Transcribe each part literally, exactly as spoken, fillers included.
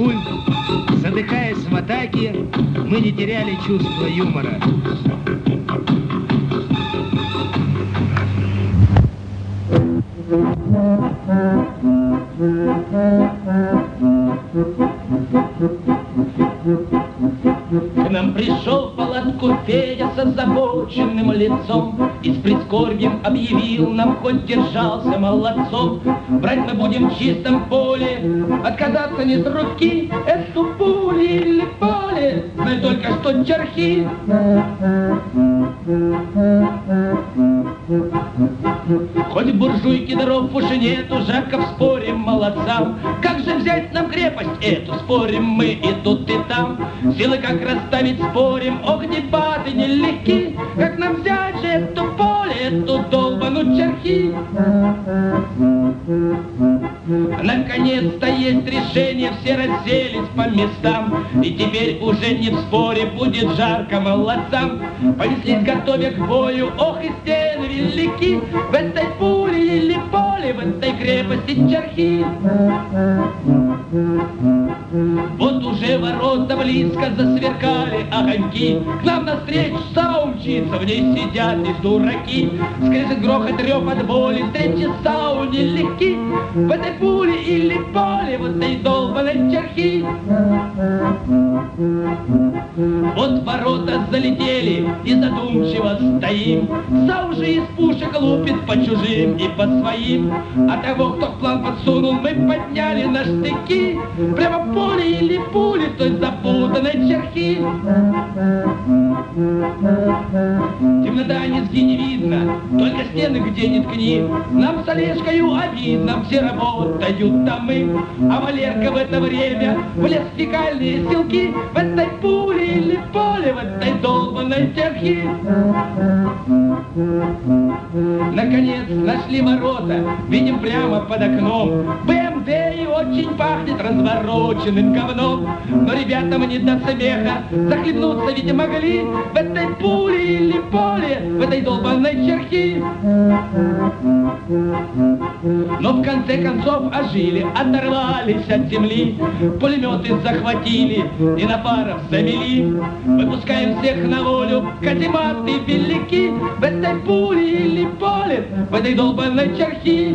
пуль, задыхаясь в атаке, мы не теряли чувства юмора. К нам пришел в палатку Федя с озабоченным лицом и с прискорбием объявил нам, хоть держался молодцом: брать мы будем в чистом поле, отказаться не с руки, эту пули или поле, знай только что чархи. Хоть буржуйки дров уж и нету, жарко спорим молодцам. Как же взять нам крепость эту, спорим мы и тут и там. Силы как расставить спорим, ох, дебаты нелегки. Как нам взять же эту поле, эту долбану чархи? Наконец-то есть решение, все расселись по местам. И теперь уже не в споре, будет жарко молодцам. Понеслись, готовя к бою, ох, и стены велики. В этой пуле или поле, в этой крепости чархи. Вот уже ворота близко засверкали огоньки. К нам навстречу САУ мчится, в ней сидят лишь дураки. Скрежет грохот, рев от боли, встречи САУ нелегки. В этой пуле или поле, в этой долбаной чархи. Вот ворота залетели и задумчиво стоим. САУ же из пушек лупит по чужим и по своим. А того, кто план подсунул, мы подняли на штыки. Прямо поле или пули той запутанной чархи. Темнота низги не видно, только стены где ни ткни. Нам с Олежкою обидно, все работают там мы. А Валерка в это время влез в фекальные селки. В этой пуле или поле, в этой долбанной чархи. Наконец нашли ворота, видим прямо под окном. БМВ и очень пахнет развороченным говном. Но ребятам не до смеха, захлебнуться ведь могли. В этой пуле или поле, в этой долбанной чархи. Но в конце концов ожили, оторвались от земли. Пулеметы захватили и на парах замели. Выпускаем всех на волю, казематы велики. В этой пуле или поле, в этой долбанной чархи.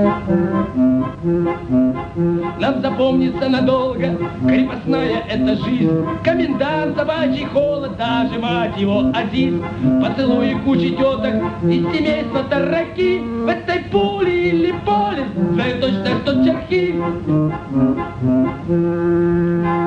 Нам запомнится надолго крепостная эта жизнь. Комендант, собачий холод, даже мать его Азиз. Поцелуи кучи теток из семейства тараки. В этой пуле или поле, знаю точно, что чархи.